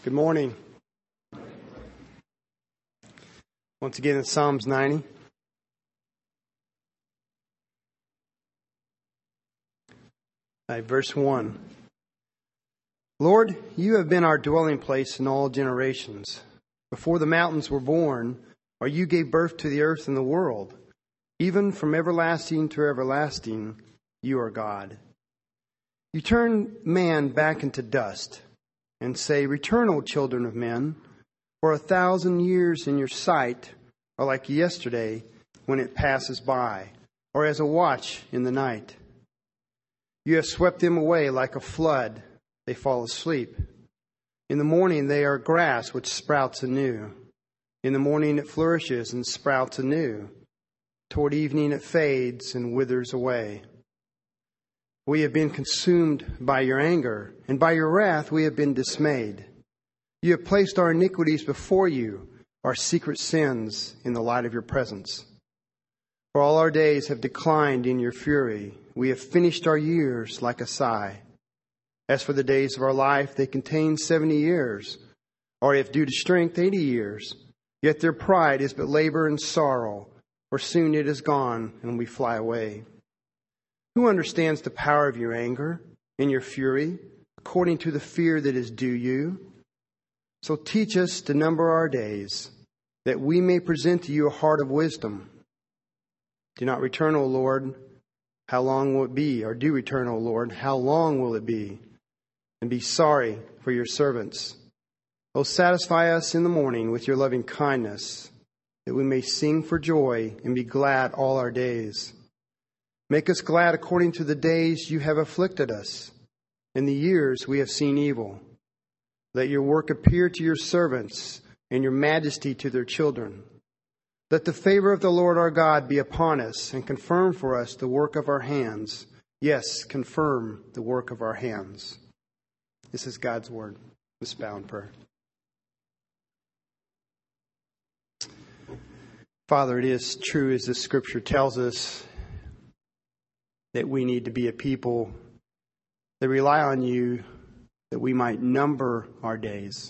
Good morning. Once again, it's Psalms 90. Verse 1. Lord, you have been our dwelling place in all generations. Before the mountains were born, or you gave birth to the earth and the world, even from everlasting to everlasting, you are God. You turn man back into dust and say, Return, O children of men, for 1,000 years in your sight are like yesterday when it passes by, or as a watch in the night. You have swept them away like a flood. They fall asleep. In the morning they are grass which sprouts anew. In the morning it flourishes and sprouts anew. Toward evening it fades and withers away. We have been consumed by your anger, and by your wrath we have been dismayed. You have placed our iniquities before you, our secret sins in the light of your presence. For all our days have declined in your fury. We have finished our years like a sigh. As for the days of our life, they contain 70 years, or if due to strength, 80 years. Yet their pride is but labor and sorrow, for soon it is gone and we fly away. Who understands the power of your anger and your fury, according to the fear that is due you? So teach us to number our days, that we may present to you a heart of wisdom. Do not return, O Lord. How long will it be? Or do return, O Lord. How long will it be? And be sorry for your servants. O satisfy us in the morning with your loving kindness, that we may sing for joy and be glad all our days. Make us glad according to the days you have afflicted us, and the years we have seen evil. Let your work appear to your servants, and your majesty to their children. Let the favor of the Lord our God be upon us, and confirm for us the work of our hands. Yes, confirm the work of our hands. This is God's word. Let's bow in prayer. Father, it is true as the scripture tells us that we need to be a people that rely on you, that we might number our days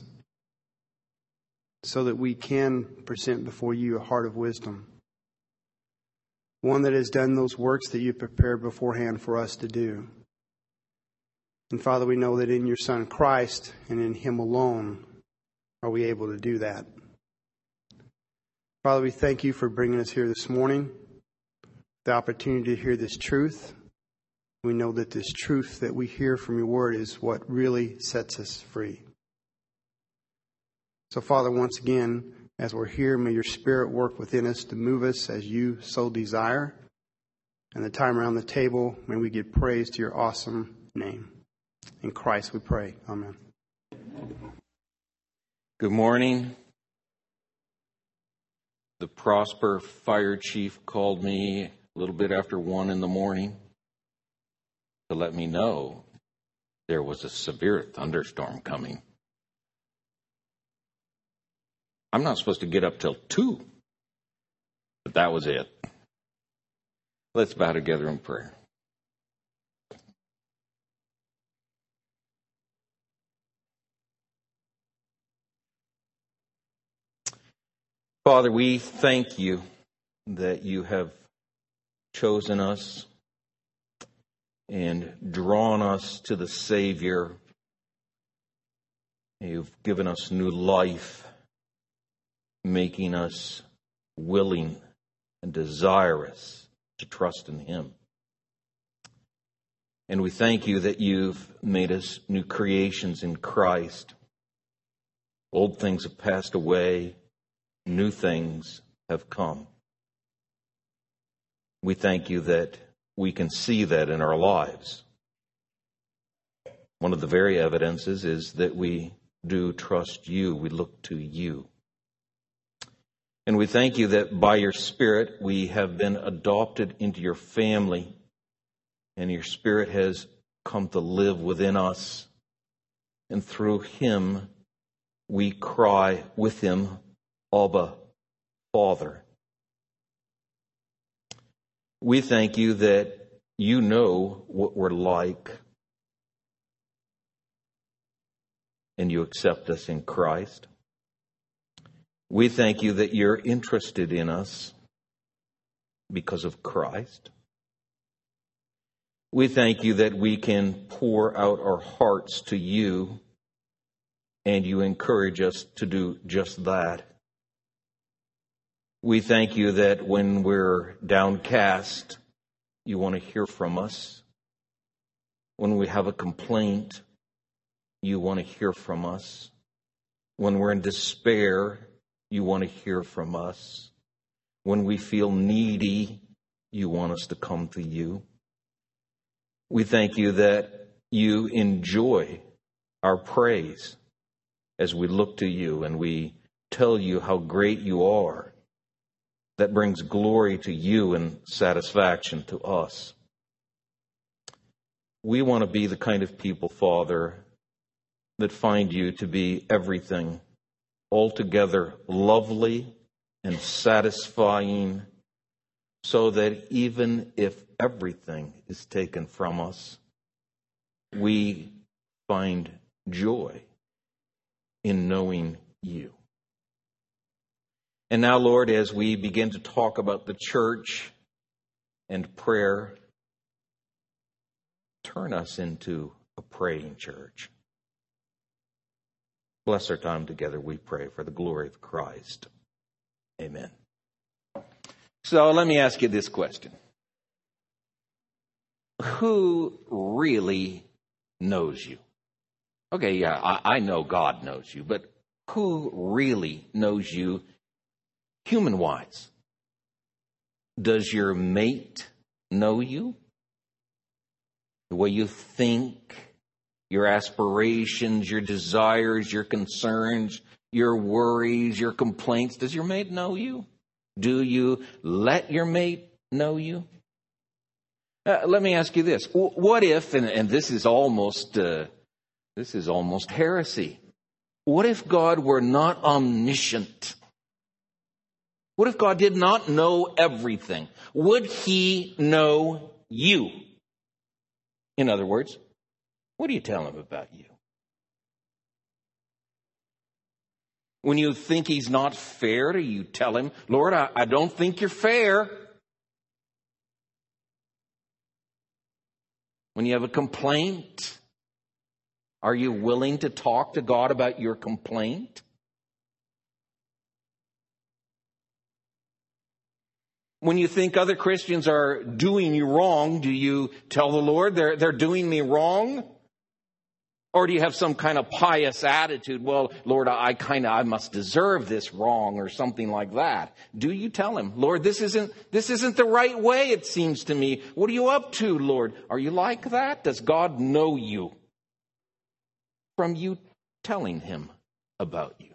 so that we can present before you a heart of wisdom, one that has done those works that you prepared beforehand for us to do. And Father, we know that in your Son Christ and in him alone are we able to do that. Father, we thank you for bringing us here this morning, the opportunity to hear this truth. We know that this truth that we hear from your word is what really sets us free. So, Father, once again, as we're here, may your Spirit work within us to move us as you so desire. And the time around the table, may we give praise to your awesome name. In Christ we pray. Amen. Good morning. The Prosper fire chief called me a little bit after 1 a.m. to let me know there was a severe thunderstorm coming. I'm not supposed to get up till 2, but that was it. Let's bow together in prayer. Father, we thank you that you have chosen us and drawn us to the Savior. You've given us new life, making us willing and desirous to trust in him. And we thank you that you've made us new creations in Christ. Old things have passed away, new things have come. We thank you that we can see that in our lives. One of the very evidences is that we do trust you. We look to you. And we thank you that by your Spirit we have been adopted into your family, and your Spirit has come to live within us. And through him we cry with him, Abba, Father. We thank you that you know what we're like. and you accept us in Christ. We thank you that you're interested in us because of Christ. We thank you that we can pour out our hearts to you, and you encourage us to do just that. We thank you that when we're downcast, you want to hear from us. When we have a complaint, you want to hear from us. When we're in despair, you want to hear from us. When we feel needy, you want us to come to you. We thank you that you enjoy our praise as we look to you and we tell you how great you are. That brings glory to you and satisfaction to us. We want to be the kind of people, Father, that find you to be everything, altogether lovely and satisfying, so that even if everything is taken from us, we find joy in knowing you. And now, Lord, as we begin to talk about the church and prayer, turn us into a praying church. Bless our time together, we pray, for the glory of Christ. Amen. So let me ask you this question. Who really knows you? Okay, yeah, I know God knows you, but who really knows you human-wise? Does your mate know you? The way you think, your aspirations, your desires, your concerns, your worries, your complaints. Does your mate know you? Do you let your mate know you? Let me ask you this. What if, and this is almost heresy. What if God were not omniscient? What if God did not know everything? Would he know you? In other words, what do you tell him about you? When you think he's not fair, do you tell him, Lord, I don't think you're fair? When you have a complaint, are you willing to talk to God about your complaint? When you think other Christians are doing you wrong, do you tell the Lord they're doing me wrong? Or do you have some kind of pious attitude? Well, Lord, I must deserve this wrong or something like that. Do you tell him, Lord, this isn't the right way, it seems to me. What are you up to, Lord? Are you like that? Does God know you from you telling him about you?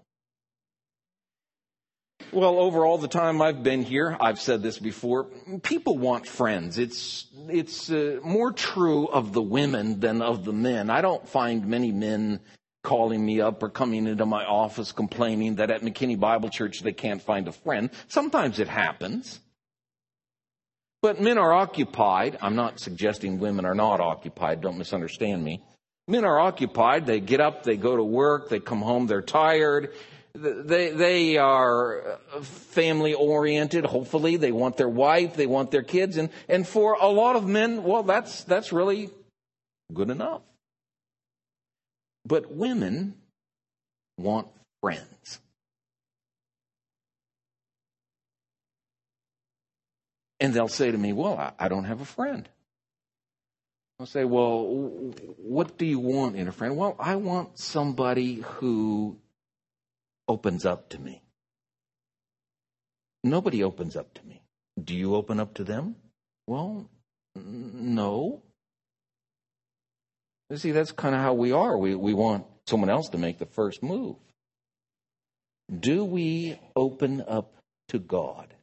Well, over all the time I've been here, I've said this before, people want friends. It's more true of the women than of the men. I don't find many men calling me up or coming into my office complaining that at McKinney Bible Church they can't find a friend. Sometimes it happens. But men are occupied. I'm not suggesting women are not occupied. Don't misunderstand me. Men are occupied. They get up, they go to work, they come home, they're tired. They are family oriented. Hopefully they want their wife, they want their kids. And for a lot of men, well, that's really good enough. But women want friends. And they'll say to me, well, I don't have a friend. I'll say, well, what do you want in a friend? Well, I want somebody who opens up to me. Nobody opens up to me. Do you open up to them? Well, no. You see, that's kind of how we are. We want someone else to make the first move. Do we open up to God?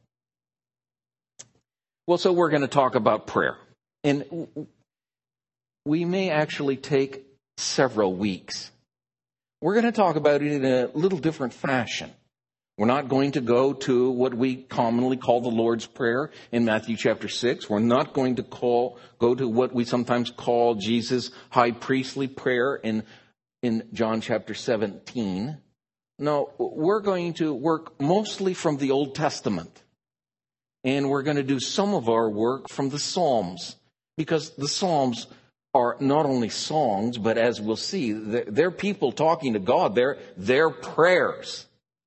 Well, so we're going to talk about prayer. And we may actually take several weeks. We're going to talk about it in a little different fashion. We're not going to go to what we commonly call the Lord's Prayer in Matthew chapter 6. We're not going to go to what we sometimes call Jesus' high priestly prayer in in John chapter 17. No, we're going to work mostly from the Old Testament. And we're going to do some of our work from the Psalms. Because the Psalms are not only songs, but as we'll see, they're people talking to God. They're prayers.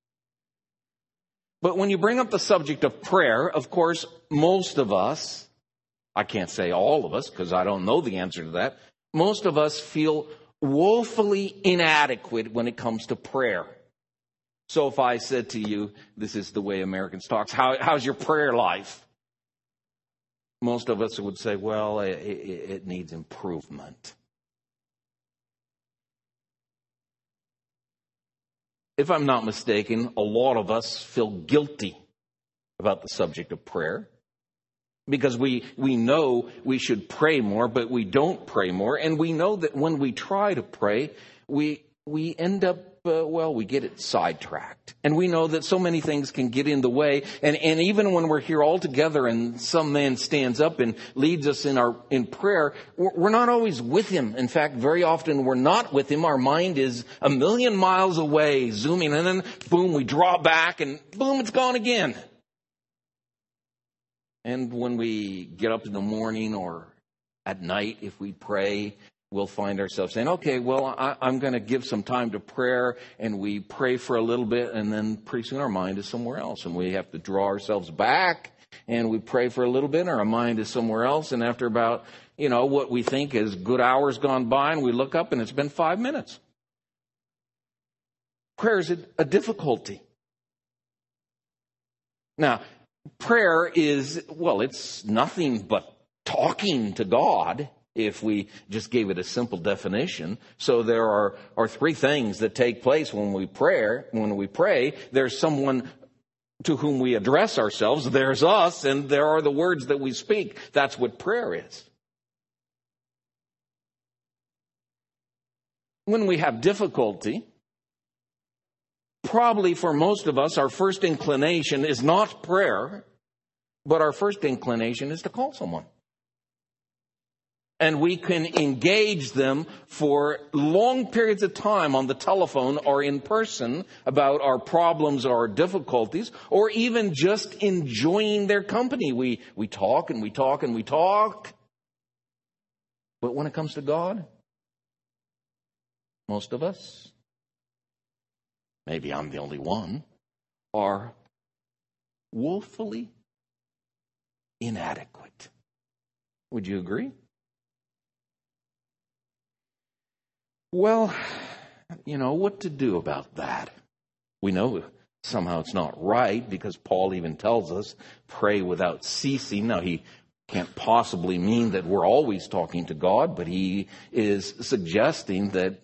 But when you bring up the subject of prayer, of course, most of us, I can't say all of us because I don't know the answer to that, most of us feel woefully inadequate when it comes to prayer. So if I said to you, this is the way Americans talk, how's your prayer life? Most of us would say, well, it needs improvement. If I'm not mistaken, a lot of us feel guilty about the subject of prayer because we know we should pray more, but we don't pray more. And we know that when we try to pray, we end up, we get it sidetracked. And we know that so many things can get in the way. And even when we're here all together and some man stands up and leads us in prayer, we're not always with him. In fact, very often we're not with him. Our mind is a million miles away, zooming, and then boom, we draw back and boom, it's gone again. And when we get up in the morning or at night, if we pray, we'll find ourselves saying, okay, well, I'm going to give some time to prayer, and we pray for a little bit, and then pretty soon our mind is somewhere else, and we have to draw ourselves back, and we pray for a little bit, and our mind is somewhere else, and after about, what we think is good hours gone by, and we look up, and it's been 5 minutes. Prayer is a difficulty. Now, prayer is, it's nothing but talking to God, if we just gave it a simple definition. So there are three things that take place when we pray. When we pray, there's someone to whom we address ourselves. There's us, and there are the words that we speak. That's what prayer is. When we have difficulty, probably for most of us, our first inclination is not prayer, but our first inclination is to call someone. And we can engage them for long periods of time on the telephone or in person about our problems or our difficulties, or even just enjoying their company. We talk and we talk and we talk. But when it comes to God, most of us, maybe I'm the only one, are woefully inadequate. Would you agree? Well, what to do about that? We know somehow it's not right because Paul even tells us, pray without ceasing. Now, he can't possibly mean that we're always talking to God, but he is suggesting that,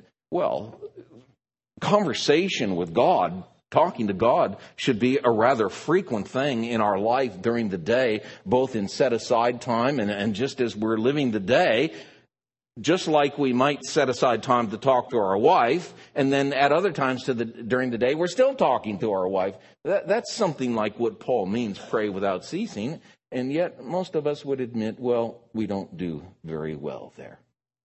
conversation with God, talking to God, should be a rather frequent thing in our life during the day, both in set-aside time and just as we're living the day. Just like we might set aside time to talk to our wife, and then at other times during the day, we're still talking to our wife. That's something like what Paul means, pray without ceasing. And yet, most of us would admit, we don't do very well there.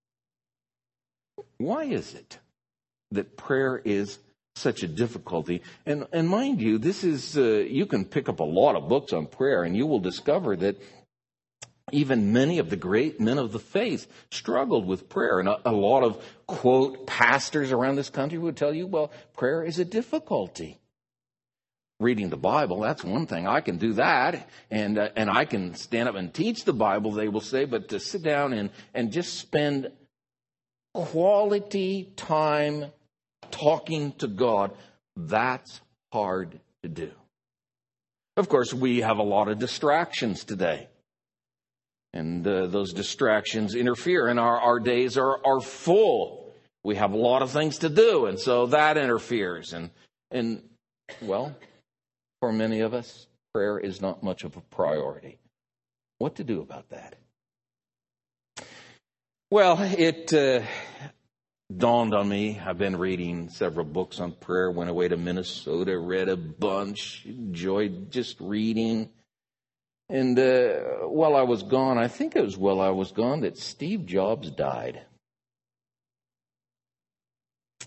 Why is it that prayer is such a difficulty? And mind you, this is, you can pick up a lot of books on prayer, and you will discover that even many of the great men of the faith struggled with prayer. And a lot of, quote, pastors around this country would tell you, prayer is a difficulty. Reading the Bible, that's one thing. I can do that. And I can stand up and teach the Bible, they will say. But to sit down and just spend quality time talking to God, that's hard to do. Of course, we have a lot of distractions today. And those distractions interfere, and our days are full. We have a lot of things to do, and so that interferes. And for many of us, prayer is not much of a priority. What to do about that? It dawned on me. I've been reading several books on prayer. Went away to Minnesota, read a bunch, enjoyed just reading. And while I was gone, I think it was while I was gone that Steve Jobs died.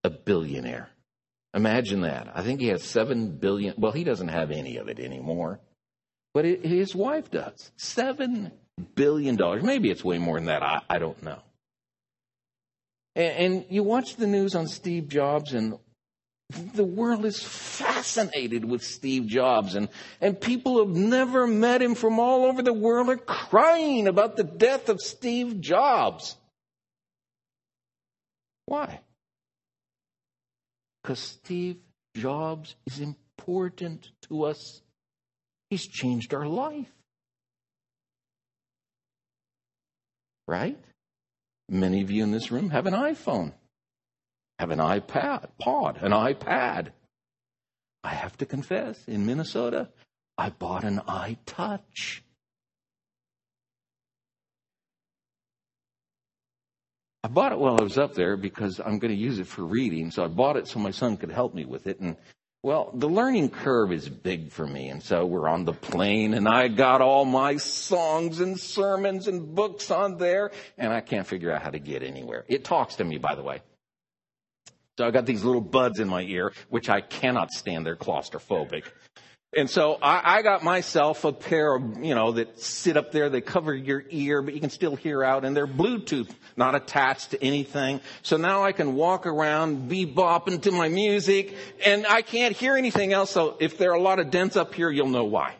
a billionaire. Imagine that. I think he has $7 billion. Well, he doesn't have any of it anymore. But his wife does. $7 billion. Maybe it's way more than that. I don't know. And you watch the news on Steve Jobs, and the world is fascinated with Steve Jobs. And people who have never met him from all over the world are crying about the death of Steve Jobs. Why? Because Steve Jobs is important to us. He's changed our life. Right? Many of you in this room have an iPhone, have an iPad. I have to confess, in Minnesota, I bought an iTouch. I bought it while I was up there because I'm going to use it for reading. So I bought it so my son could help me with it. And, well, the learning curve is big for me. And so we're on the plane, and I got all my songs and sermons and books on there, and I can't figure out how to get anywhere. It talks to me, by the way. So I got these little buds in my ear, which I cannot stand. They're claustrophobic. And so I got myself a pair of, that sit up there. They cover your ear, but you can still hear out. And they're Bluetooth, not attached to anything. So now I can walk around, bebopping to my music, and I can't hear anything else. So if there are a lot of dents up here, you'll know why.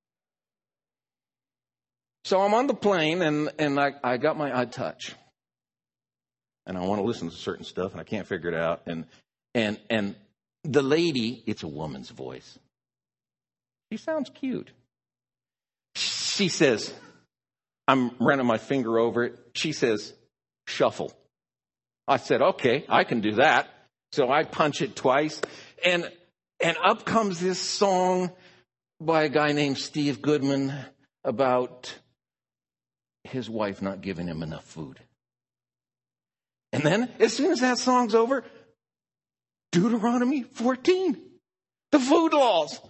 So I'm on the plane, and I got my iTouch. And I want to listen to certain stuff, and I can't figure it out. And the lady, it's a woman's voice. She sounds cute. She says, I'm running my finger over it. She says, shuffle. I said, okay, I can do that. So I punch it twice. And up comes this song by a guy named Steve Goodman about his wife not giving him enough food. And then, as soon as that song's over, Deuteronomy 14, the food laws.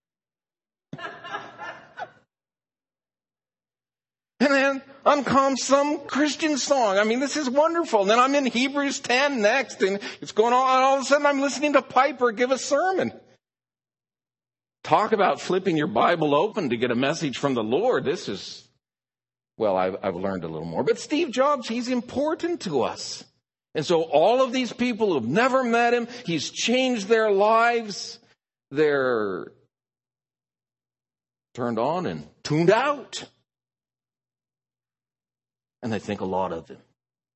And then comes some Christian song. I mean, this is wonderful. And then I'm in Hebrews 10 next, and it's going on. All of a sudden, I'm listening to Piper give a sermon. Talk about flipping your Bible open to get a message from the Lord. This is, well, I've learned a little more. But Steve Jobs, he's important to us. And so all of these people who have never met him, he's changed their lives. They're turned on and tuned out. And they think a lot of him.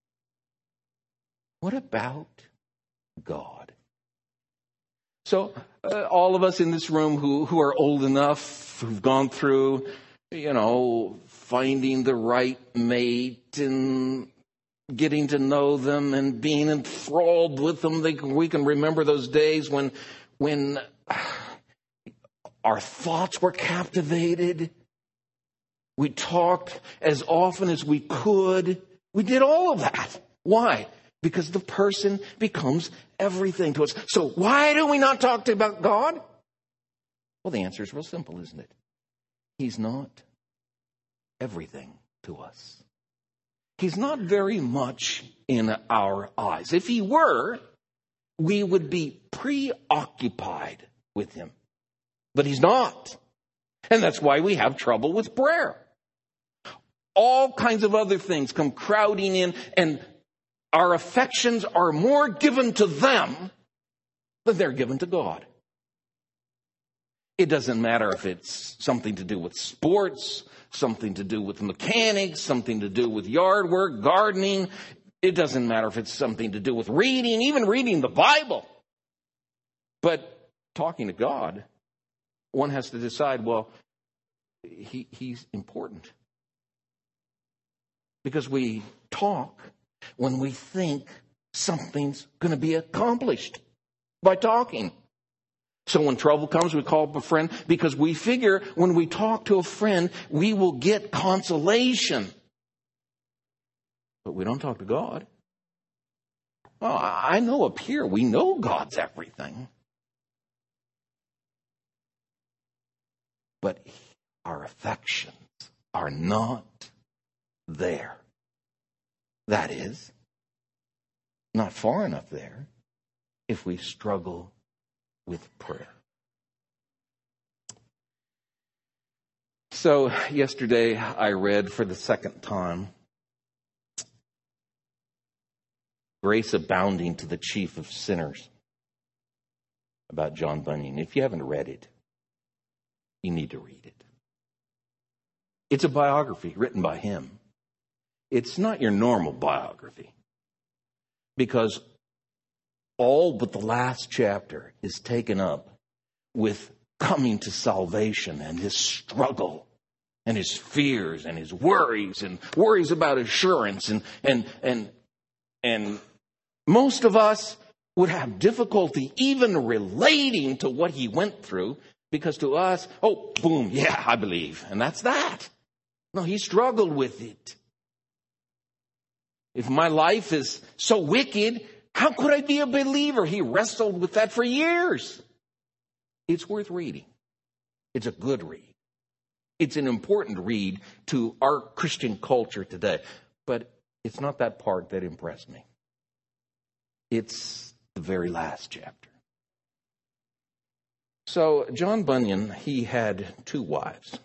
What about God? So all of us in this room who are old enough, who've gone through, finding the right mate and getting to know them and being enthralled with them, we can remember those days when our thoughts were captivated. We talked as often as we could. We did all of that. Why? Because the person becomes everything to us. So why do we not talk about God? Well, the answer is real simple, isn't it? He's not everything to us. He's not very much in our eyes. If he were, we would be preoccupied with him. But he's not. And that's why we have trouble with prayer. All kinds of other things come crowding in, and our affections are more given to them than they're given to God. It doesn't matter if it's something to do with sports, something to do with mechanics, something to do with yard work, gardening. It doesn't matter if it's something to do with reading, even reading the Bible. But talking to God, one has to decide, well, he's important. Because we talk when we think something's going to be accomplished by talking. So when trouble comes, we call up a friend because we figure when we talk to a friend, we will get consolation. But we don't talk to God. Well, I know up here we know God's everything. But our affections are not there. That is, not far enough there if we struggle with prayer. So yesterday I read for the second time Grace Abounding to the Chief of Sinners about John Bunyan. If you haven't read it, you need to read it. It's a biography written by him. It's not your normal biography, because all but the last chapter is taken up with coming to salvation and his struggle and his fears and his worries and worries about assurance. And most of us would have difficulty even relating to what he went through, because to us, oh, boom, yeah, I believe. And that's that. No, he struggled with it. If my life is so wicked, how could I be a believer? He wrestled with that for years. It's worth reading. It's a good read. It's an important read to our Christian culture today. But it's not that part that impressed me. It's the very last chapter. So John Bunyan, he had 2 wives.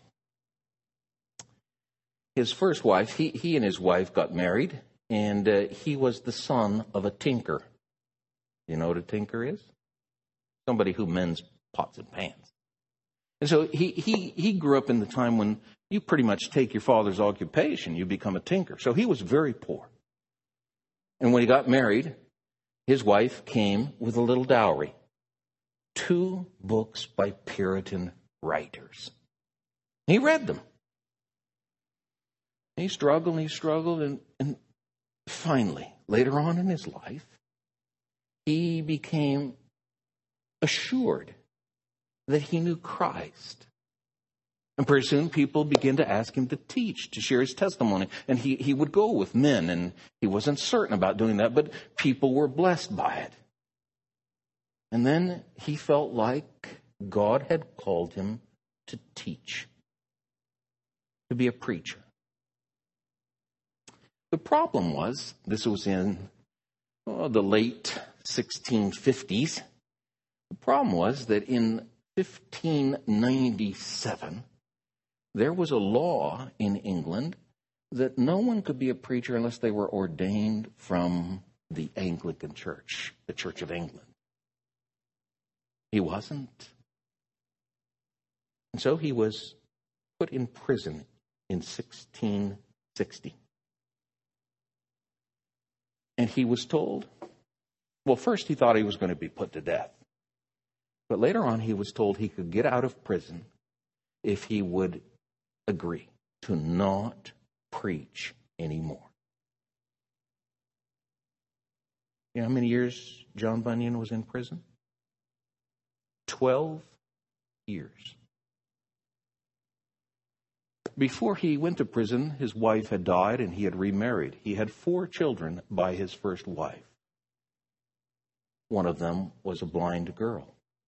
His first wife, he and his wife got married, and he was the son of a tinker. You know what a tinker is? Somebody who mends pots and pans. And so he grew up in the time when you pretty much take your father's occupation, you become a tinker. So he was very poor. And when he got married, his wife came with a little dowry. 2 books by Puritan writers. He read them. He struggled, and finally, later on in his life, he became assured that he knew Christ. And pretty soon people began to ask him to teach, to share his testimony. And he would go with men, and he wasn't certain about doing that, but people were blessed by it. And then he felt like God had called him to teach, to be a preacher. The problem was, this was in the late 1650s. The problem was that in 1597, there was a law in England that no one could be a preacher unless they were ordained from the Anglican Church, the Church of England. He wasn't. And so he was put in prison in 1660. And he was told, well, first he thought he was going to be put to death. But later on he was told he could get out of prison if he would agree to not preach anymore. You know how many years John Bunyan was in prison? 12 years. Before he went to prison, his wife had died and he had remarried. He had 4 children by his first wife. One of them was a blind girl.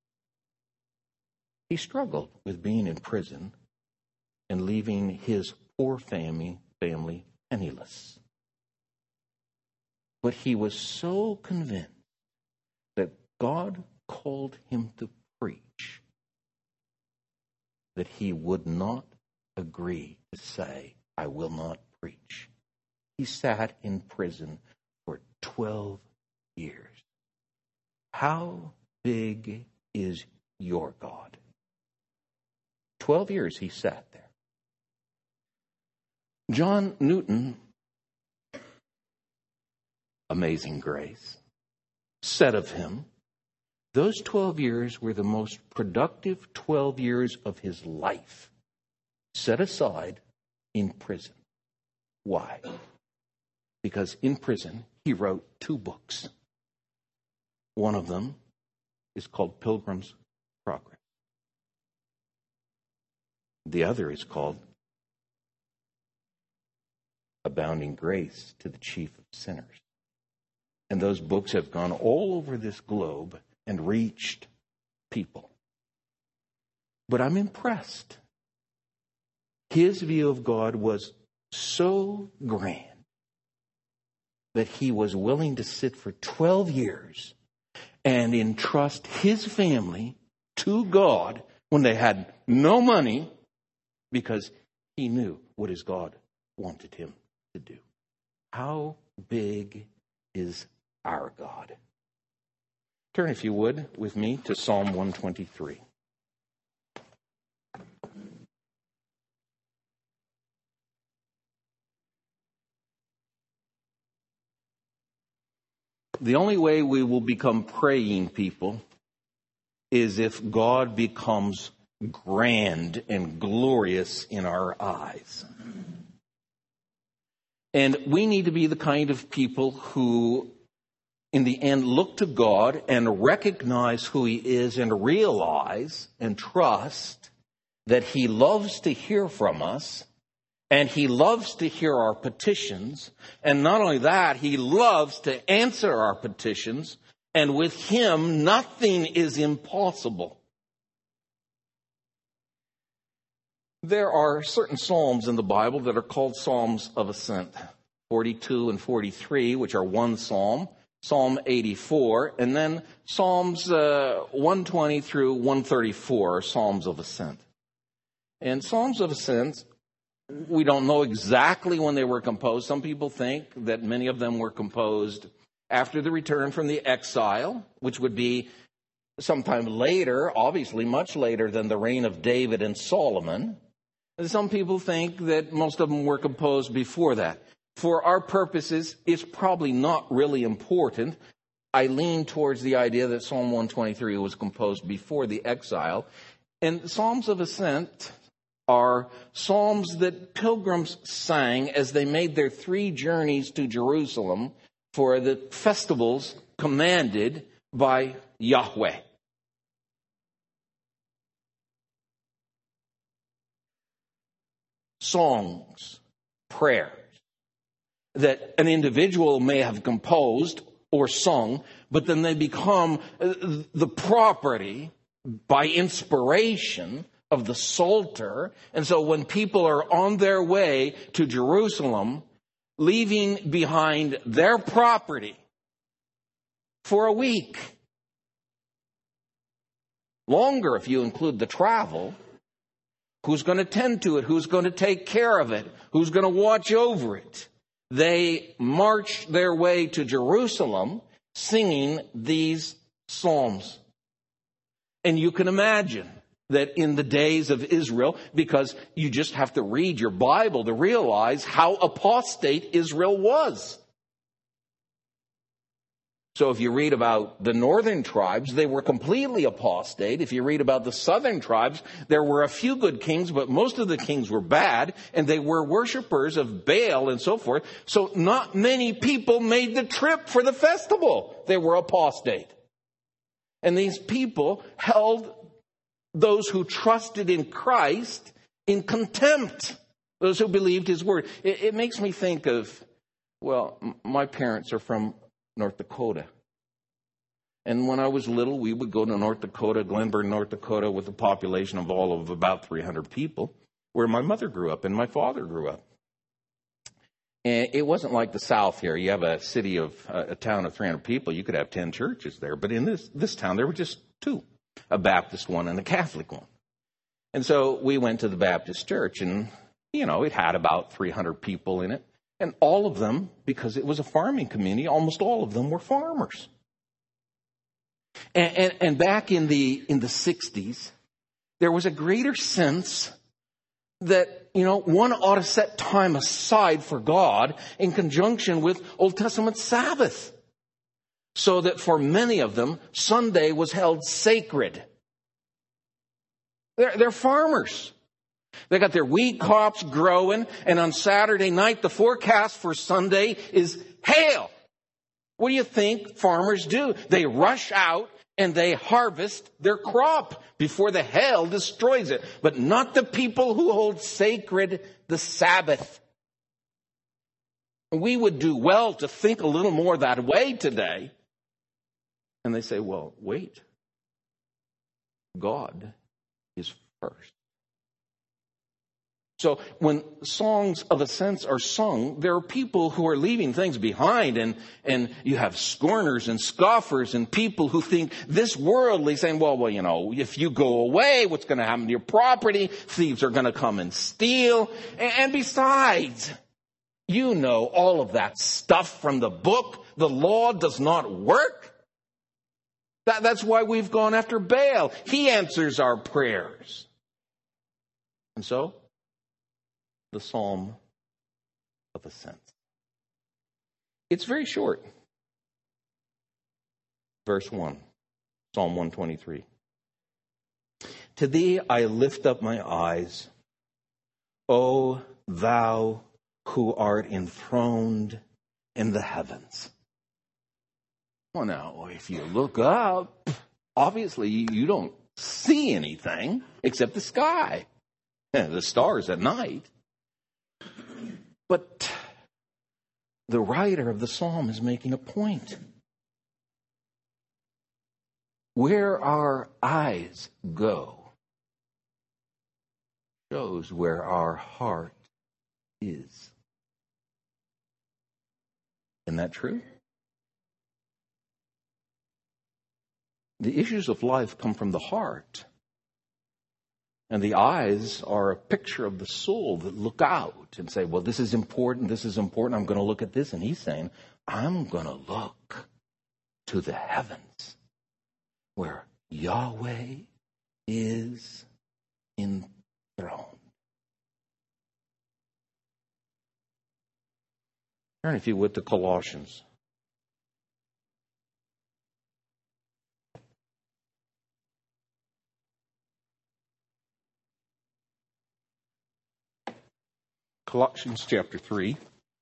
He struggled with being in prison and leaving his poor family penniless. But he was so convinced that God called him to preach that he would not agree to say, I will not preach. He sat in prison for 12 years. How big is your God? 12 years he sat there. John Newton, Amazing Grace, said of him, those 12 years were the most productive 12 years of his life, set aside in prison. Why? Because in prison, he wrote 2 books. One of them is called Pilgrim's Progress. The other is called Abounding Grace to the Chief of Sinners. And those books have gone all over this globe and reached people. But I'm impressed. His view of God was so grand that he was willing to sit for 12 years and entrust his family to God when they had no money, because he knew what his God wanted him to do. How big is our God? Turn, if you would, with me to Psalm 123. The only way we will become praying people is if God becomes grand and glorious in our eyes. And we need to be the kind of people who, in the end, look to God and recognize who he is and realize and trust that he loves to hear from us, and he loves to hear our petitions. And not only that, he loves to answer our petitions. And with him, nothing is impossible. There are certain psalms in the Bible that are called Psalms of Ascent. 42 and 43, which are one psalm. Psalm 84. And then Psalms 120 through 134 are Psalms of Ascent. And Psalms of Ascent, we don't know exactly when they were composed. Some people think that many of them were composed after the return from the exile, which would be sometime later, obviously much later than the reign of David and Solomon. And some people think that most of them were composed before that. For our purposes, it's probably not really important. I lean towards the idea that Psalm 123 was composed before the exile. And Psalms of Ascent are psalms that pilgrims sang as they made their 3 journeys to Jerusalem for the festivals commanded by Yahweh. Songs, prayers that an individual may have composed or sung, but then they become the property by inspiration of the Psalter. And so when people are on their way to Jerusalem, leaving behind their property for a week, longer if you include the travel, who's going to tend to it? Who's going to take care of it? Who's going to watch over it? They march their way to Jerusalem singing these psalms. And you can imagine that in the days of Israel, because you just have to read your Bible to realize how apostate Israel was. So if you read about the northern tribes, they were completely apostate. If you read about the southern tribes, there were a few good kings, but most of the kings were bad, and they were worshipers of Baal and so forth. So not many people made the trip for the festival. They were apostate. And these people held those who trusted in Christ in contempt, those who believed his word. It makes me think of, well, my parents are from North Dakota. And when I was little, we would go to North Dakota, Glenburn, North Dakota, with a population of all of about 300 people, where my mother grew up and my father grew up. And it wasn't like the South here. You have a town of 300 people, you could have 10 churches there. But in this town, there were just 2, a Baptist one and a Catholic one. And so we went to the Baptist church, and, it had about 300 people in it. And all of them, because it was a farming community, almost all of them were farmers. And back in the 60s, there was a greater sense that, one ought to set time aside for God in conjunction with Old Testament Sabbath. So that for many of them, Sunday was held sacred. They're farmers. They got their wheat crops growing, and on Saturday night, the forecast for Sunday is hail. What do you think farmers do? They rush out and they harvest their crop before the hail destroys it. But not the people who hold sacred the Sabbath. We would do well to think a little more that way today. And they say, well, wait. God is first. So when songs of ascents are sung, there are people who are leaving things behind, and you have scorners and scoffers and people who think this worldly, saying, well, you know, if you go away, what's going to happen to your property? Thieves are going to come and steal. And besides, you know all of that stuff from the book. The law does not work. That's why we've gone after Baal. He answers our prayers. And so, the Psalm of Ascents. It's very short. Verse 1, Psalm 123. To thee I lift up my eyes, O thou who art enthroned in the heavens. Well, now, if you look up, obviously you don't see anything except the sky, the stars at night. But the writer of the psalm is making a point. Where our eyes go shows where our heart is. Isn't that true? The issues of life come from the heart. And the eyes are a picture of the soul that look out and say, well, this is important, I'm going to look at this. And he's saying, I'm going to look to the heavens where Yahweh is enthroned. Turn, if you would, to Colossians. Colossians chapter 3.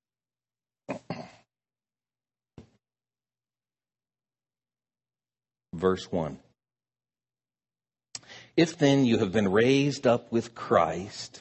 Verse 1. If then you have been raised up with Christ,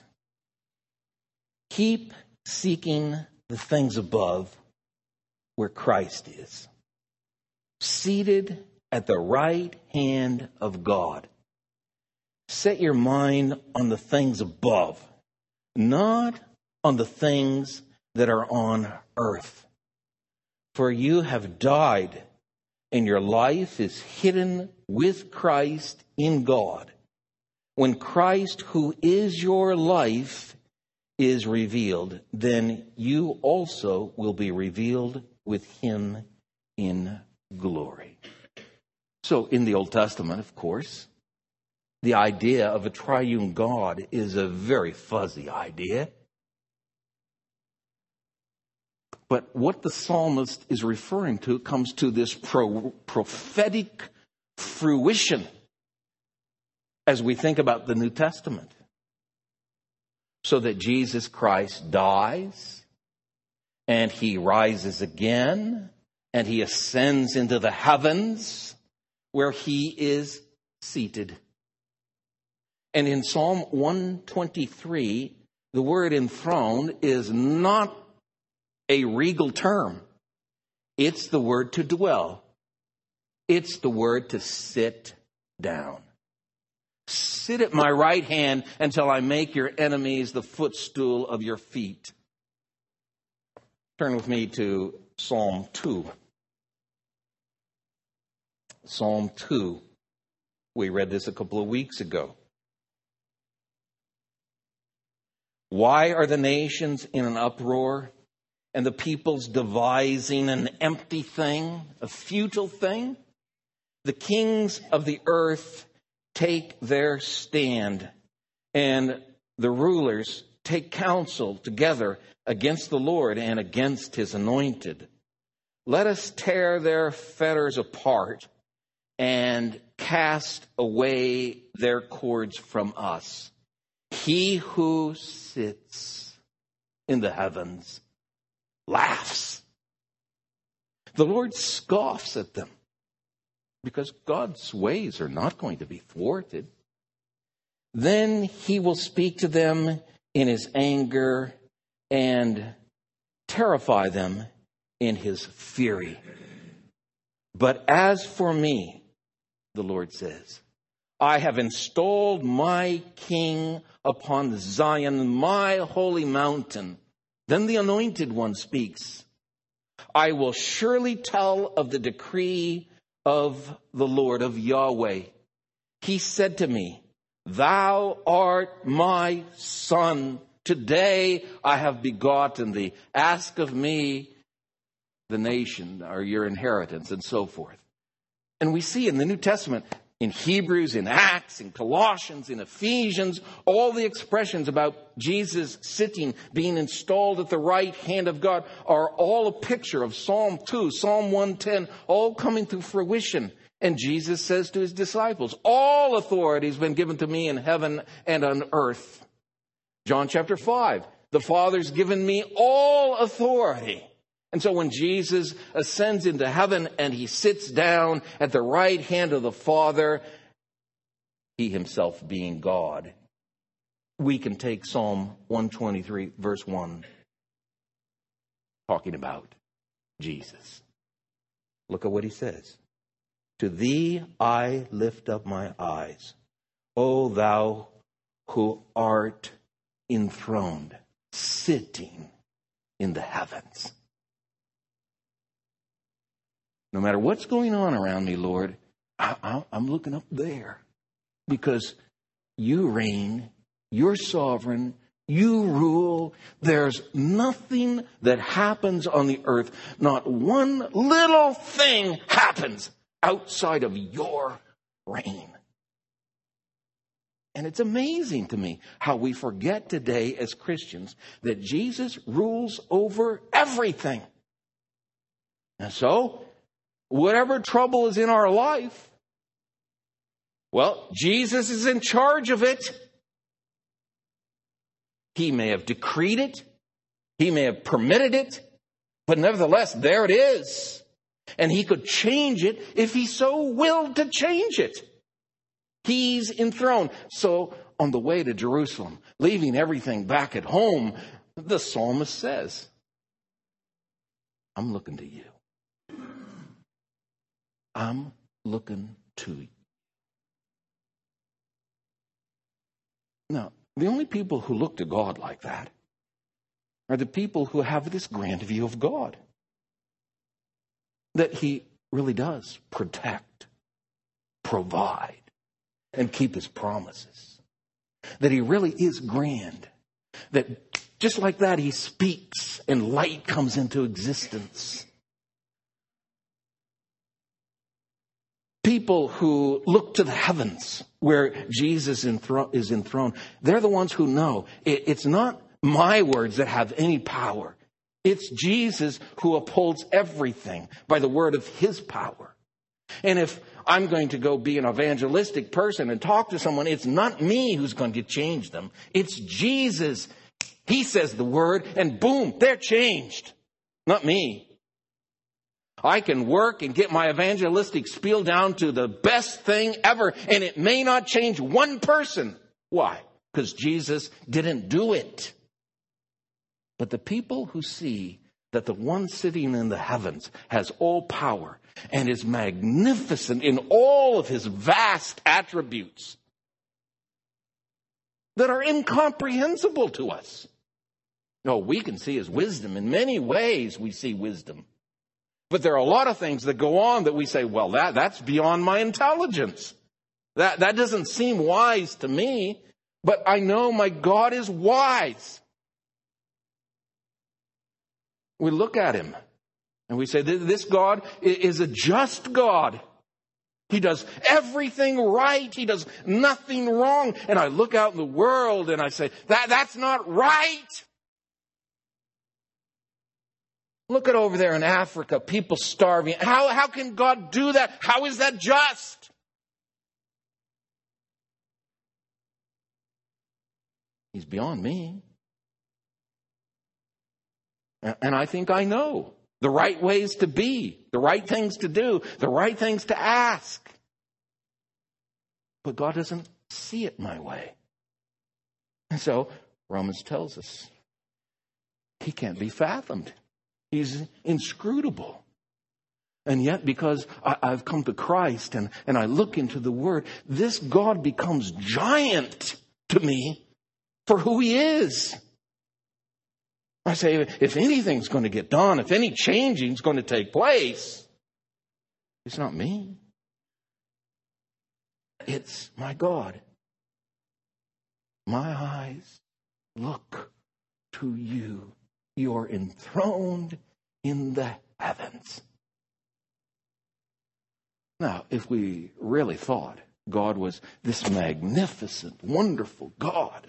keep seeking the things above where Christ is, seated at the right hand of God. Set your mind on the things above, not on the things that are on earth. For you have died, and your life is hidden with Christ in God. When Christ, who is your life, is revealed, then you also will be revealed with him in glory. So in the Old Testament, of course, the idea of a triune God is a very fuzzy idea. But what the psalmist is referring to comes to this prophetic fruition as we think about the New Testament. So that Jesus Christ dies, and he rises again, and he ascends into the heavens where he is seated. And in Psalm 123, the word enthroned is not a regal term. It's the word to dwell. It's the word to sit down. Sit at my right hand until I make your enemies the footstool of your feet. Turn with me to Psalm 2. Psalm 2. We read this a couple of weeks ago. Why are the nations in an uproar, and the peoples devising an empty thing, a futile thing? The kings of the earth take their stand, and the rulers take counsel together against the Lord and against his anointed. Let us tear their fetters apart and cast away their cords from us. He who sits in the heavens laughs. The Lord scoffs at them, because God's ways are not going to be thwarted. Then he will speak to them in his anger and terrify them in his fury. But as for me, the Lord says, I have installed my king upon Zion, my holy mountain. Then the anointed one speaks. I will surely tell of the decree of the Lord, of Yahweh. He said to me, thou art my son. Today I have begotten thee. Ask of me the nation, or your inheritance, and so forth. And we see in the New Testament, in Hebrews, in Acts, in Colossians, in Ephesians, all the expressions about Jesus sitting, being installed at the right hand of God are all a picture of Psalm 2, Psalm 110, all coming to fruition. And Jesus says to his disciples, all authority has been given to me in heaven and on earth. John chapter 5, the Father's given me all authority. And so when Jesus ascends into heaven and he sits down at the right hand of the Father, he himself being God, we can take Psalm 123, verse 1, talking about Jesus. Look at what he says. To thee I lift up my eyes, O thou who art enthroned, sitting in the heavens. No matter what's going on around me, Lord, I'm looking up there because you reign, you're sovereign, you rule. There's nothing that happens on the earth. Not one little thing happens outside of your reign. And it's amazing to me how we forget today as Christians that Jesus rules over everything. And so, whatever trouble is in our life, well, Jesus is in charge of it. He may have decreed it. He may have permitted it. But nevertheless, there it is. And he could change it if he so willed to change it. He's enthroned. So on the way to Jerusalem, leaving everything back at home, the psalmist says, I'm looking to you. I'm looking to you. Now, the only people who look to God like that are the people who have this grand view of God. That he really does protect, provide, and keep his promises. That he really is grand. That just like that, he speaks and light comes into existence. People who look to the heavens where Jesus is enthroned, they're the ones who know it's not my words that have any power. It's Jesus who upholds everything by the word of his power. And if I'm going to go be an evangelistic person and talk to someone, it's not me who's going to change them. It's Jesus. He says the word and boom, they're changed. Not me. I can work and get my evangelistic spiel down to the best thing ever, and it may not change one person. Why? Because Jesus didn't do it. But the people who see that the one sitting in the heavens has all power and is magnificent in all of his vast attributes that are incomprehensible to us. No, we can see his wisdom. In many ways we see wisdom. But there are a lot of things that go on that we say, well, that's beyond my intelligence. That doesn't seem wise to me, but I know my God is wise. We look at him and we say, this God is a just God. He does everything right. He does nothing wrong. And I look out in the world and I say, that's not right. Look at over there in Africa, people starving. How can God do that? How is that just? He's beyond me. And I think I know the right ways to be, the right things to do, the right things to ask. But God doesn't see it my way. And so Romans tells us he can't be fathomed. He's inscrutable. And yet, because I've come to Christ and I look into the Word, this God becomes giant to me for who He is. I say, if anything's going to get done, if any changing is going to take place, it's not me. It's my God. My eyes look to you. You're enthroned in the heavens. Now, if we really thought God was this magnificent, wonderful God,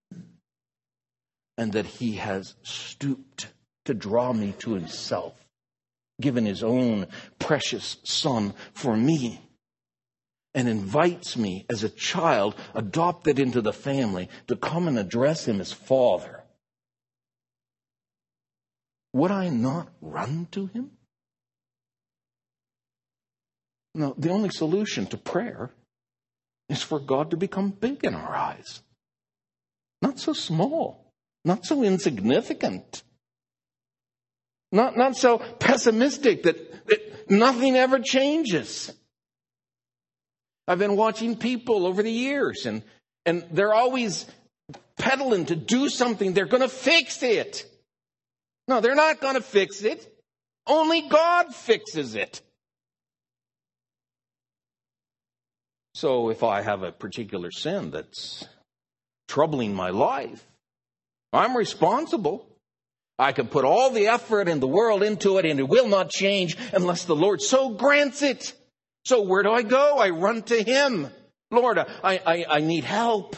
and that He has stooped to draw me to Himself, given His own precious Son for me, and invites me as a child adopted into the family to come and address Him as Father, would I not run to Him? No, the only solution to prayer is for God to become big in our eyes. Not so small, not so insignificant, not so pessimistic that nothing ever changes. I've been watching people over the years, and they're always peddling to do something. They're going to fix it. No, they're not going to fix it. Only God fixes it. So if I have a particular sin that's troubling my life, I'm responsible. I can put all the effort in the world into it, and it will not change unless the Lord so grants it. So where do I go? I run to Him. Lord, I need help.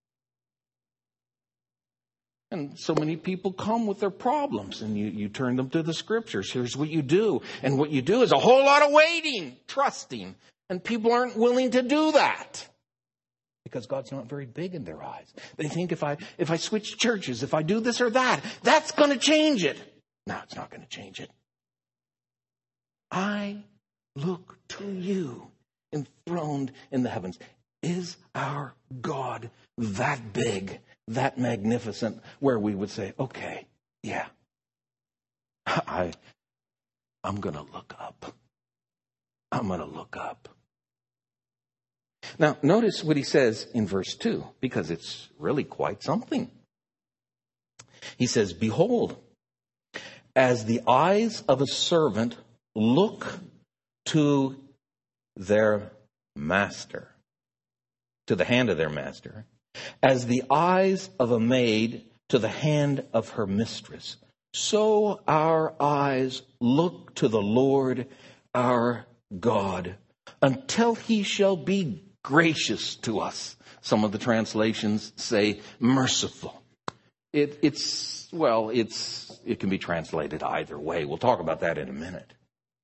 And so many people come with their problems, and you turn them to the Scriptures. Here's what you do. And what you do is a whole lot of waiting, trusting. And people aren't willing to do that because God's not very big in their eyes. They think if I switch churches, if I do this or that, that's going to change it. No, it's not going to change it. I look to you, enthroned in the heavens. Is our God that big, that magnificent, where we would say, okay, yeah, I'm going to look up. I'm going to look up. Now, notice what he says in verse 2, because it's really quite something. He says, behold, as the eyes of a servant look to their master, to the hand of their master, as the eyes of a maid to the hand of her mistress, so our eyes look to the Lord our God, until He shall be gracious to us. Some of the translations say merciful. It can be translated either way. We'll talk about that in a minute.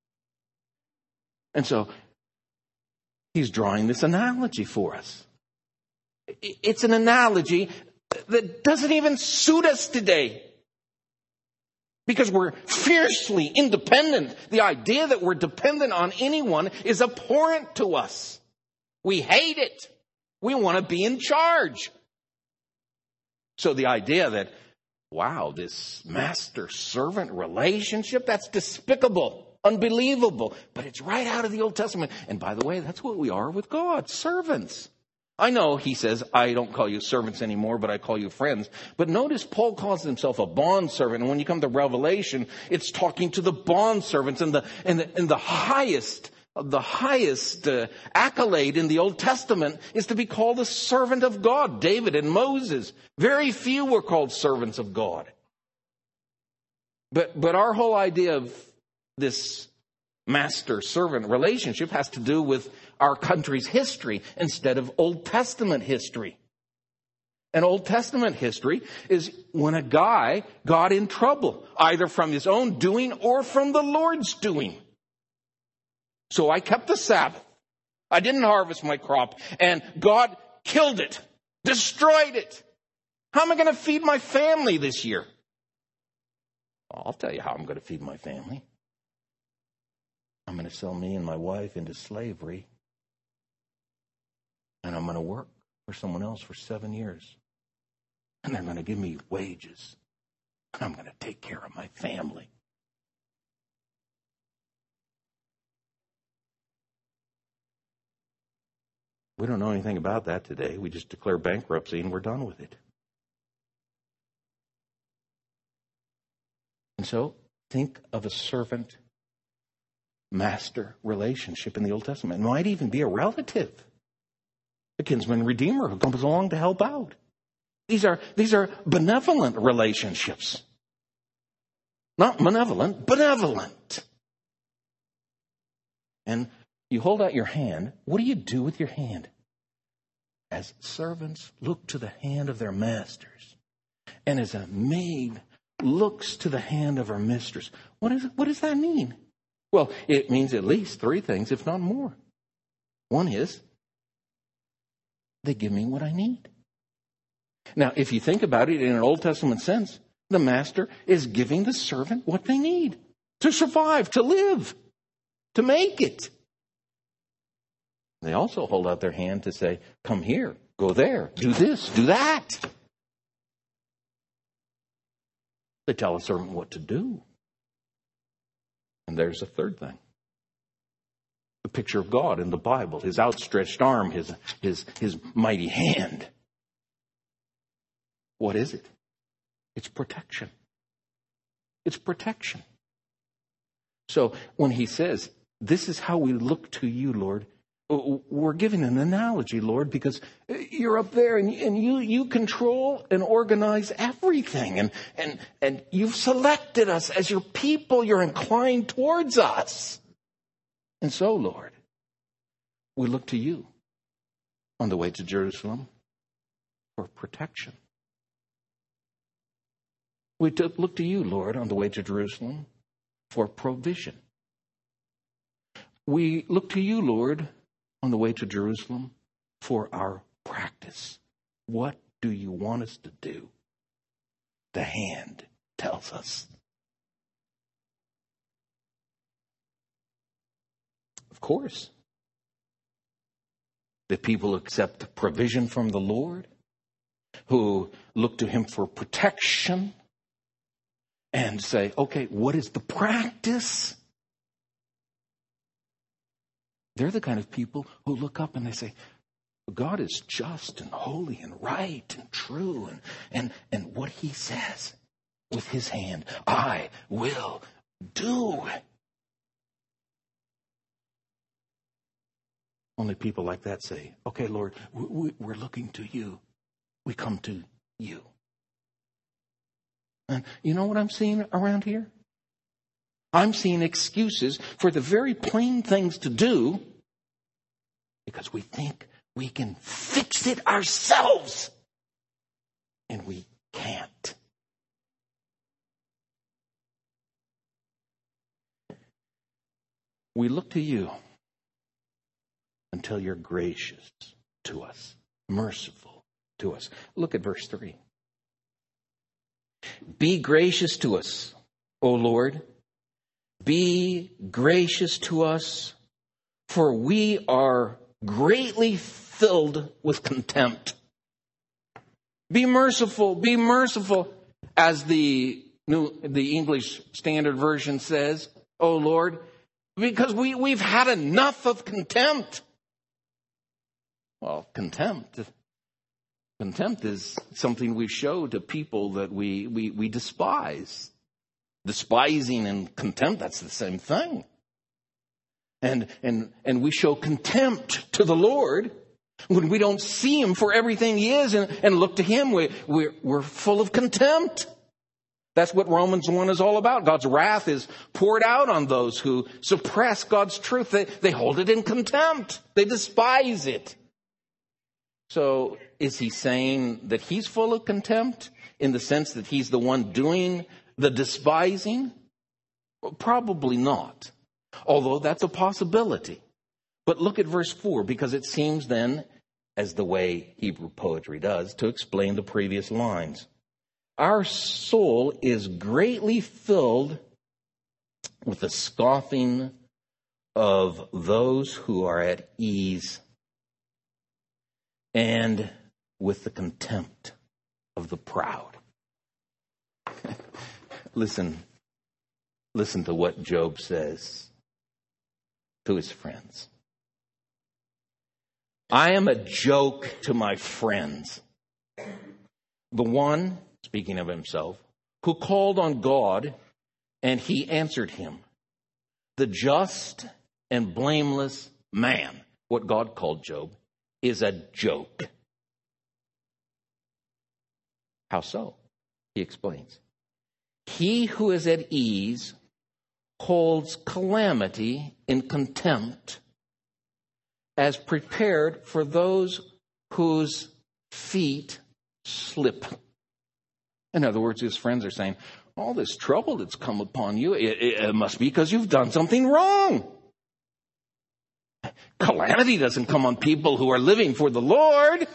And so he's drawing this analogy for us. It's an analogy that doesn't even suit us today, because we're fiercely independent. The idea that we're dependent on anyone is abhorrent to us. We hate it. We want to be in charge. So the idea that, wow, this master-servant relationship, that's despicable, unbelievable. But it's right out of the Old Testament. And by the way, that's what we are with God, servants. I know he says, I don't call you servants anymore, but I call you friends. But notice Paul calls himself a bondservant. And when you come to Revelation, it's talking to the bondservants. And the highest accolade in the Old Testament is to be called a servant of God. David and Moses, very few were called servants of God. But our whole idea of this master-servant relationship has to do with our country's history instead of Old Testament history. And Old Testament history is when a guy got in trouble, either from his own doing or from the Lord's doing. So I kept the Sabbath. I didn't harvest my crop, and God killed it, destroyed it. How am I going to feed my family this year? I'll tell you how I'm going to feed my family. I'm going to sell me and my wife into slavery, and I'm going to work for someone else for 7 years. And they're going to give me wages, and I'm going to take care of my family. We don't know anything about that today. We just declare bankruptcy and we're done with it. And so, think of a servant-master relationship in the Old Testament. It might even be a relative, a kinsman redeemer who comes along to help out. These are benevolent relationships. Not malevolent, benevolent. And you hold out your hand. What do you do with your hand? As servants look to the hand of their masters, and as a maid looks to the hand of her mistress. What does that mean? Well, it means at least three things, if not more. One is, they give me what I need. Now, if you think about it in an Old Testament sense, the master is giving the servant what they need to survive, to live, to make it. They also hold out their hand to say, come here, go there, do this, do that. They tell a servant what to do. And there's a third thing. The picture of God in the Bible, his outstretched arm, his mighty hand. What is it? It's protection. It's protection. So when he says, this is how we look to you, Lord, we're giving an analogy, Lord, because you're up there and you control and organize everything. And you've selected us as your people. You're inclined towards us. And so, Lord, we look to you on the way to Jerusalem for protection. We look to you, Lord, on the way to Jerusalem for provision. We look to you, Lord, on the way to Jerusalem for our practice. What do you want us to do? The hand tells us. Of course, the people accept provision from the Lord, who look to him for protection and say, okay, what is the practice? They're the kind of people who look up and they say, God is just and holy and right and true. And what he says with his hand, I will do. Only people like that say, okay, Lord, we're looking to you. We come to you. And you know what I'm seeing around here? I'm seeing excuses for the very plain things to do because we think we can fix it ourselves. And we can't. We look to you until you're gracious to us, merciful to us. Look at verse 3. Be gracious to us, O Lord. Be gracious to us, for we are greatly filled with contempt. Be merciful, as the English Standard Version says, O Lord, because we've had enough of contempt. Well, contempt is something we show to people that we despise. Despising and contempt, that's the same thing. And we show contempt to the Lord when we don't see him for everything he is and look to him. We're full of contempt. That's what Romans 1 is all about. God's wrath is poured out on those who suppress God's truth. They hold it in contempt. They despise it. So is he saying that he's full of contempt in the sense that he's the one doing the despising? Well, probably not. Although that's a possibility. But look at verse 4, because it seems then, as the way Hebrew poetry does, to explain the previous lines. Our soul is greatly filled with the scoffing of those who are at ease and with the contempt of the proud. Listen to what Job says to his friends. I am a joke to my friends. The one, speaking of himself, who called on God, and he answered him. The just and blameless man, what God called Job, is a joke. How so? He explains. He who is at ease holds calamity in contempt, as prepared for those whose feet slip. In other words, his friends are saying, all this trouble that's come upon you, it must be because you've done something wrong. Calamity doesn't come on people who are living for the Lord.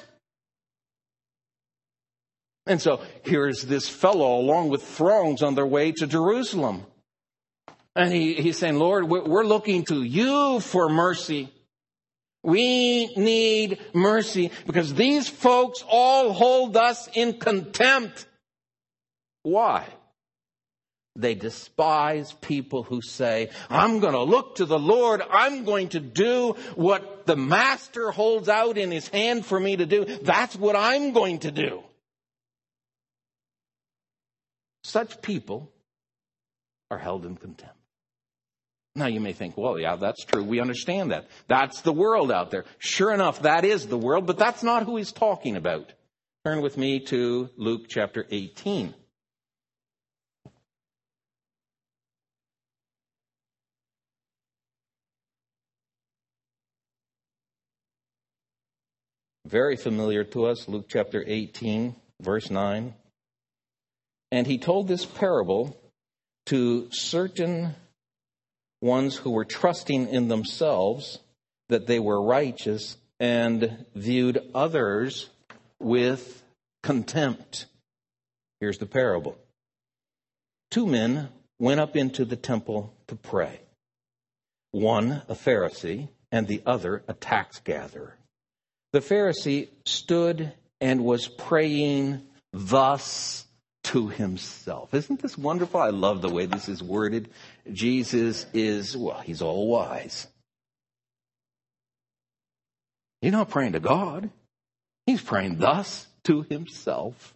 And so here's this fellow along with throngs on their way to Jerusalem. And he's saying, Lord, we're looking to you for mercy. We need mercy because these folks all hold us in contempt. Why? They despise people who say, I'm going to look to the Lord. I'm going to do what the master holds out in his hand for me to do. That's what I'm going to do. Such people are held in contempt. Now you may think, well, yeah, that's true. We understand that. That's the world out there. Sure enough, that is the world, but that's not who he's talking about. Turn with me to Luke chapter 18. Very familiar to us, Luke chapter 18, verse 9. And he told this parable to certain ones who were trusting in themselves that they were righteous and viewed others with contempt. Here's the parable. 2 men went up into the temple to pray. One a Pharisee and the other a tax gatherer. The Pharisee stood and was praying thus to himself. Isn't this wonderful? I love the way this is worded. Jesus is, well, he's all wise. He's not praying to God. He's praying thus to himself.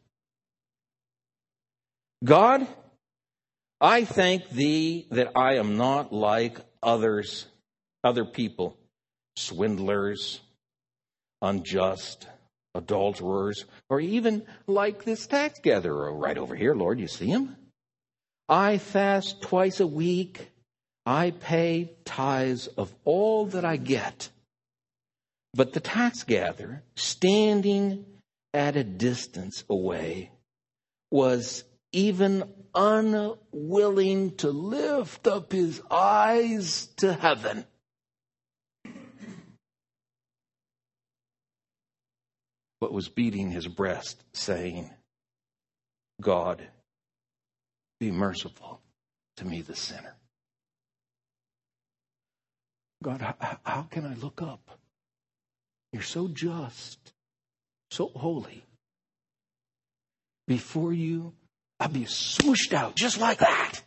God, I thank thee that I am not like other people, swindlers, unjust, adulterers, or even like this tax gatherer right over here. Lord, you see him? I fast twice a week. I pay tithes of all that I get. But the tax gatherer, standing at a distance away, was even unwilling to lift up his eyes to heaven. But was beating his breast, saying, God, be merciful to me, the sinner. God, how can I look up? You're so just, so holy. Before you, I'll be swooshed out just like that.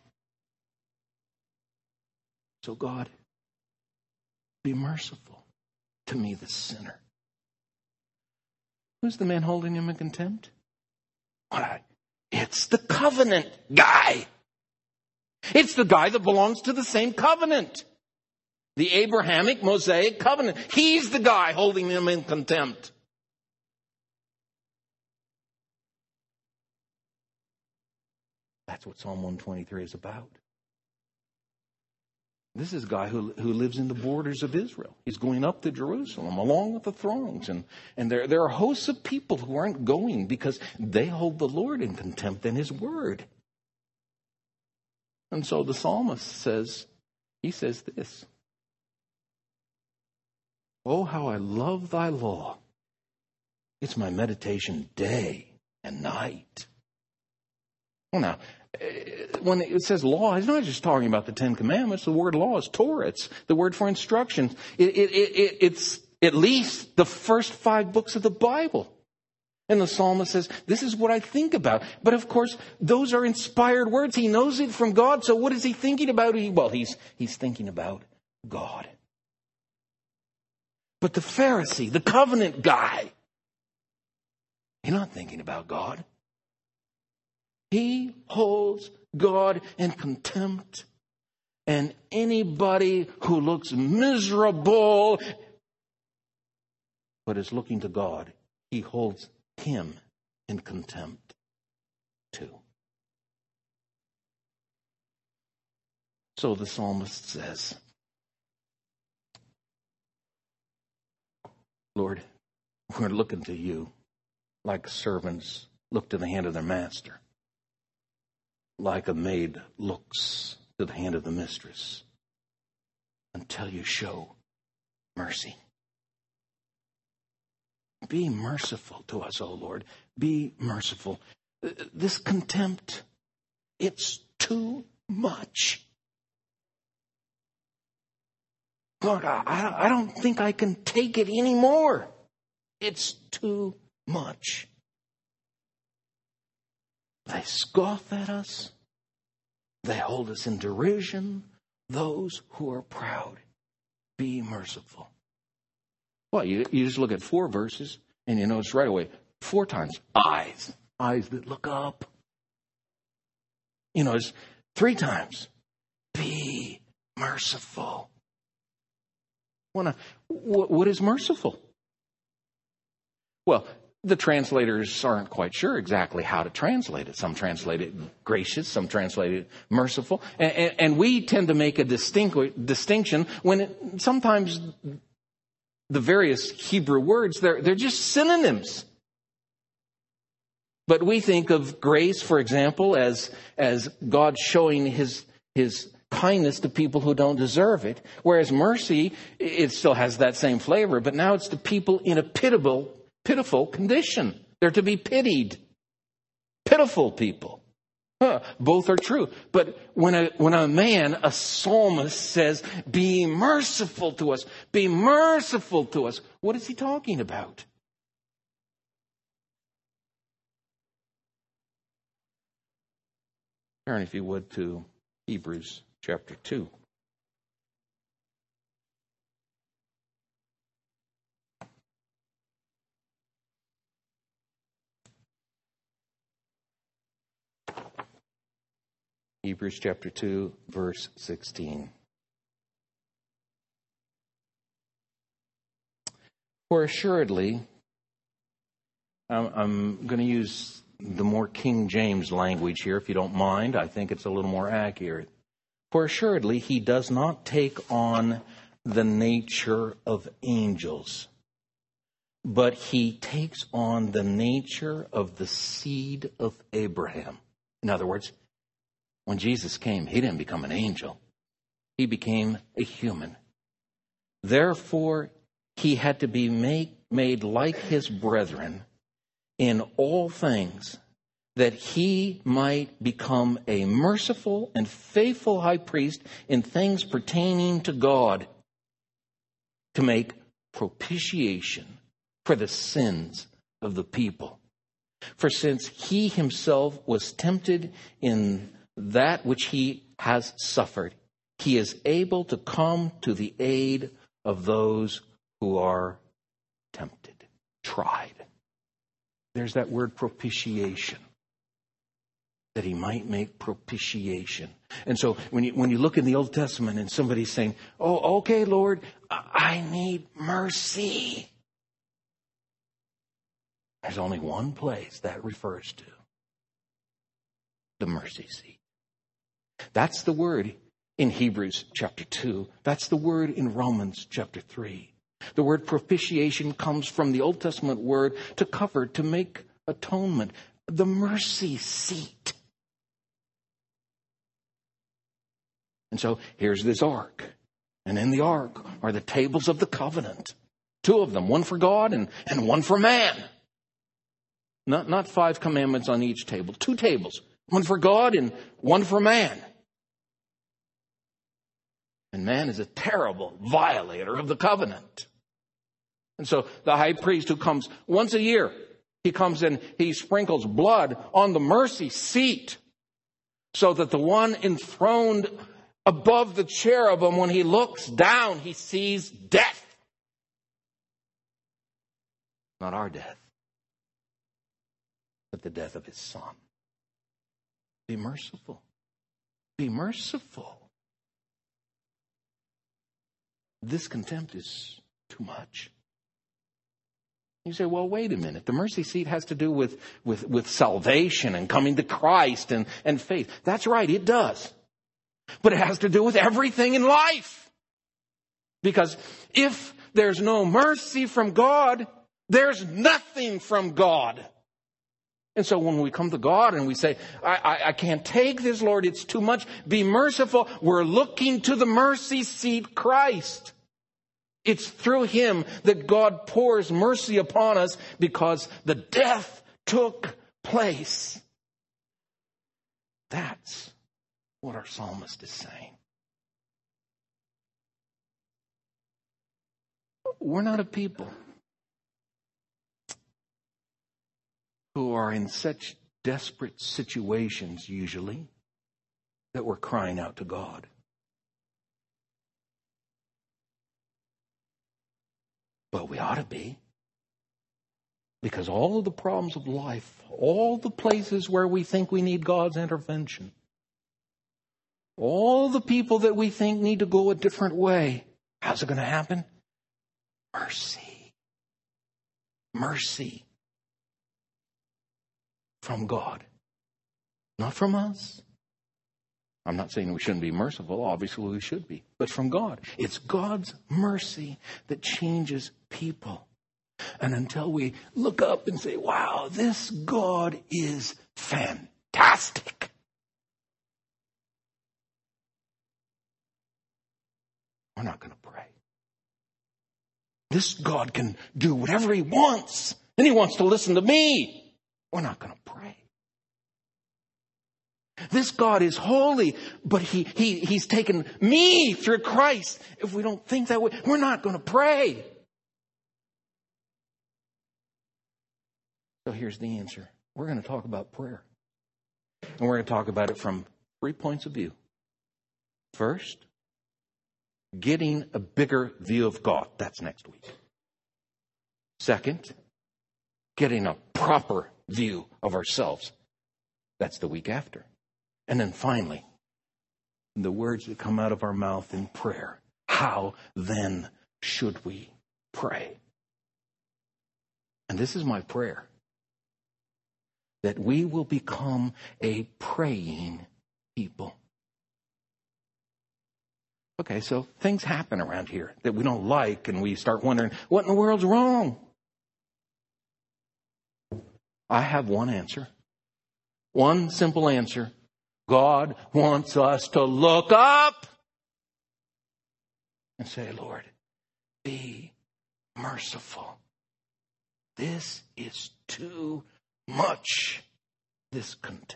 So God, be merciful to me, the sinner. Who's the man holding him in contempt? Why, it's the covenant guy. It's the guy that belongs to the same covenant. The Abrahamic, Mosaic covenant. He's the guy holding him in contempt. That's what Psalm 123 is about. This is a guy who lives in the borders of Israel. He's going up to Jerusalem along with the throngs. And there are hosts of people who aren't going because they hold the Lord in contempt and his word. And so the psalmist says this. Oh, how I love thy law. It's my meditation day and night. Well, now, when it says law, it's not just talking about the 10 Commandments. The word law is Torah. It's the word for instruction. It's at least the first 5 books of the Bible. And the psalmist says, this is what I think about. But of course, those are inspired words. He knows it from God. So what is he thinking about? Well, he's thinking about God. But the Pharisee, the covenant guy, he's not thinking about God. He holds God in contempt. And anybody who looks miserable but is looking to God, he holds him in contempt too. So the psalmist says, Lord, we're looking to you like servants look to the hand of their master, like a maid looks to the hand of the mistress, until you show mercy. Be merciful to us, O Lord. Be merciful. This contempt, it's too much. Lord, I don't think I can take it anymore. It's too much. They scoff at us. They hold us in derision. Those who are proud, be merciful. Well, you just look at 4 verses and you notice right away, 4 times, eyes that look up. You know, it's 3 times, be merciful. What is merciful? Well, the translators aren't quite sure exactly how to translate it. Some translate it gracious, some translate it merciful. And we tend to make a distinction when sometimes the various Hebrew words, they're just synonyms. But we think of grace, for example, as God showing his kindness to people who don't deserve it. Whereas mercy, it still has that same flavor, but now it's to people in a pitiful condition. They're to be pitied. Pitiful people. Both are true. But when a man, a psalmist says, be merciful to us, be merciful to us, what is he talking about? Turn, if you would, to Hebrews chapter 2. Hebrews chapter 2, verse 16. For assuredly, I'm going to use the more King James language here, if you don't mind. I think it's a little more accurate. For assuredly, he does not take on the nature of angels, but he takes on the nature of the seed of Abraham. In other words, when Jesus came, he didn't become an angel. He became a human. Therefore, he had to be made like his brethren in all things, that he might become a merciful and faithful high priest in things pertaining to God, to make propitiation for the sins of the people. For since he himself was tempted in that which he has suffered, he is able to come to the aid of those who are tempted, tried. There's that word propitiation, that he might make propitiation. And so when you look in the Old Testament and somebody's saying, oh, okay, Lord, I need mercy, there's only one place that refers to: the mercy seat. That's the word in Hebrews chapter 2. That's the word in Romans chapter 3. The word propitiation comes from the Old Testament word to cover, to make atonement. The mercy seat. And so here's this ark. And in the ark are the tables of the covenant. 2 of them, one for God and one for man. Not 5 commandments on each table. 2 tables, one for God and one for man. And man is a terrible violator of the covenant. And so the high priest, who comes once a year, he comes in, he sprinkles blood on the mercy seat, so that the one enthroned above the cherubim, when he looks down, he sees death. Not our death, but the death of his Son. Be merciful. Be merciful. This contempt is too much. You say, well, wait a minute. The mercy seat has to do with salvation and coming to Christ and faith. That's right, it does. But it has to do with everything in life. Because if there's no mercy from God, there's nothing from God. And so when we come to God and we say, I can't take this, Lord, it's too much, be merciful, we're looking to the mercy seat, Christ. It's through him that God pours mercy upon us because the death took place. That's what our psalmist is saying. We're not a people who are in such desperate situations, usually, that we're crying out to God. But we ought to be. Because all of the problems of life, all the places where we think we need God's intervention, all the people that we think need to go a different way, how's it going to happen? Mercy. Mercy. From God. Not from us. I'm not saying we shouldn't be merciful. Obviously we should be. But from God. It's God's mercy that changes people. And until we look up and say, wow, this God is fantastic, we're not going to pray. This God can do whatever he wants. And he wants to listen to me. We're not going to pray. This God is holy, but he's taken me through Christ. If we don't think that way, we're not going to pray. So here's the answer. We're going to talk about prayer. And we're going to talk about it from 3 points of view. First, getting a bigger view of God. That's next week. Second, getting a proper view of ourselves. That's the week after. And then finally, the words that come out of our mouth in prayer. How then should we pray? And this is my prayer. That we will become a praying people. Okay, so things happen around here that we don't like, and we start wondering, what in the world's wrong? I have one answer. One simple answer. God wants us to look up and say, Lord, be merciful. This is too much, this contempt.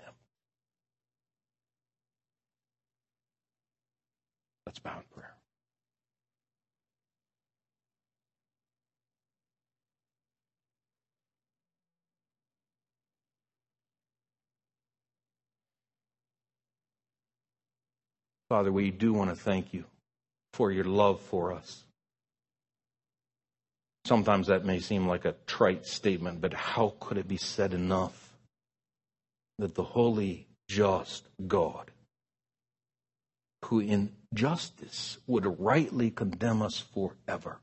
Let's bow in prayer. Father, we do want to thank you for your love for us. Sometimes that may seem like a trite statement, but how could it be said enough that the holy, just God, who in justice would rightly condemn us forever,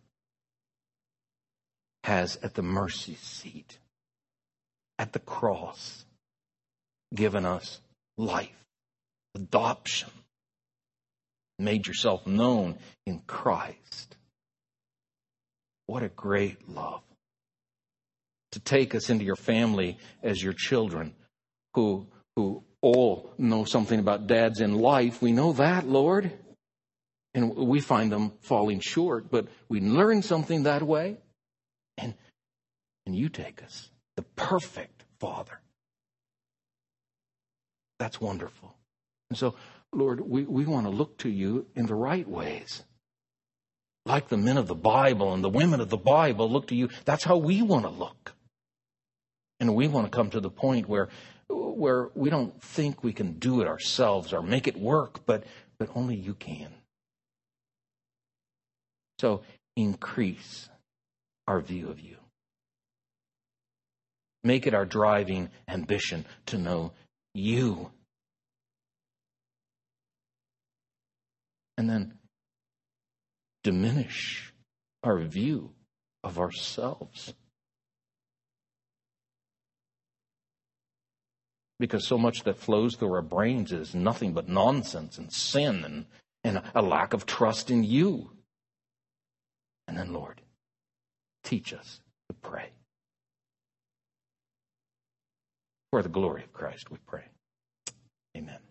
has at the mercy seat, at the cross, given us life, adoption, made yourself known in Christ. What a great love. To take us into your family as your children who all know something about dads in life. We know that, Lord. And we find them falling short, but we learn something that way. And you take us, the perfect Father. That's wonderful. And so, Lord, we want to look to you in the right ways. Like the men of the Bible and the women of the Bible look to you. That's how we want to look. And we want to come to the point where we don't think we can do it ourselves or make it work, but only you can. So increase our view of you. Make it our driving ambition to know you. And then diminish our view of ourselves. Because so much that flows through our brains is nothing but nonsense and sin and a lack of trust in you. And then, Lord, teach us to pray. For the glory of Christ, we pray. Amen.